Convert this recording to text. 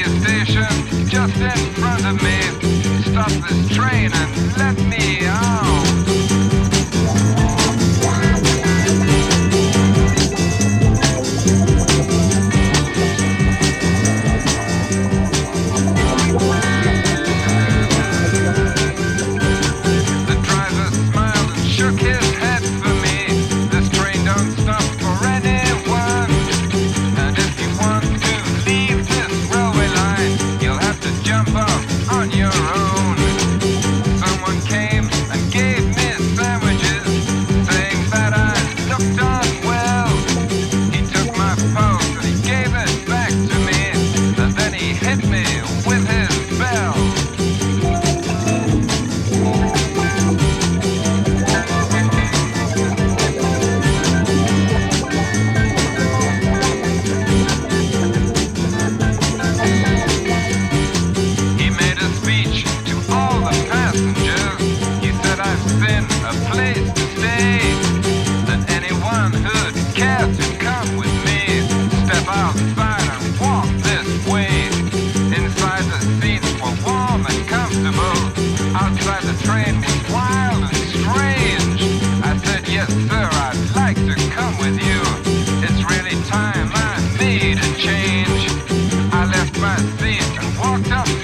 a station just in front of me. Stop this train and let me out. The driver smiled and shook his head for me. This train don't stop for anyone. And if you want to leave this railway line, you'll have to jump off on your own. Someone came and gave me sandwiches, saying that I looked on well. He took my pulse and he gave it back to me, and then he hit me with his bell. He made a speech to all the passengers. He said I've been a place to stay, that anyone who'd care to come with me, step outside and walk this way. Inside the seats were warm and comfortable. Outside the train was wild and strange. I said, yes sir, I'd like to come with you. It's really time I made a change. I left my seat and walked up